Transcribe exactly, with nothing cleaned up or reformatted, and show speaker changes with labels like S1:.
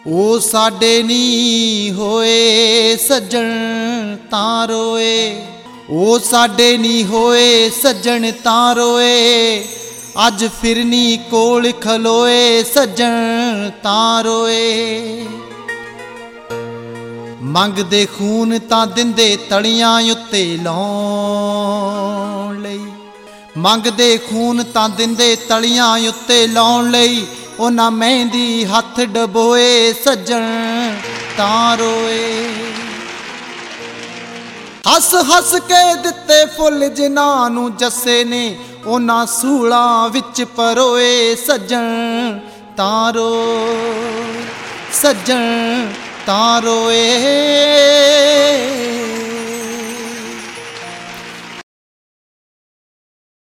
S1: ਉਹ ਸਾਡੇ ਨੀ ਹੋਏ ਸੱਜਣ ਤਾਂ ਰੋਏ, ਉਹ ਸਾਡੇ ਨੀ ਹੋਏ ਸੱਜਣ ਤਾਂ ਰੋਏ। ਅੱਜ ਫਿਰਨੀ ਕੋਲ ਖਲੋਏ ਸੱਜਣ ਤਾਂ ਰੋਏ। ਮੰਗਦੇ ਖੂਨ ਤਾਂ ਦਿੰਦੇ ਤਲੀਆਂ ਉੱਤੇ ਲਾਉਣ ਲਈ, ਮੰਗਦੇ ਖੂਨ ਤਾਂ ਦਿੰਦੇ ਤਲੀਆਂ ਉੱਤੇ ਲਾਉਣ ਲਈ। ਉਹਨਾਂ ਮਹਿੰਦੀ ਹੱਥ ਡਬੋਏ ਸੱਜਣ ਤਾਂ ਰੋਏ। ਹੱਸ ਹੱਸ ਕੇ ਦਿੱਤੇ ਫੁੱਲ ਜਿਨ੍ਹਾਂ ਨੂੰ ਜੱਸੇ ਨੇ, ਉਹਨਾਂ ਸੂਲਾਂ ਵਿੱਚ ਪਰੋਏ ਸੱਜਣ ਤਾਂ ਰੋਏ, ਸੱਜਣ ਤਾਂ ਰੋਏ।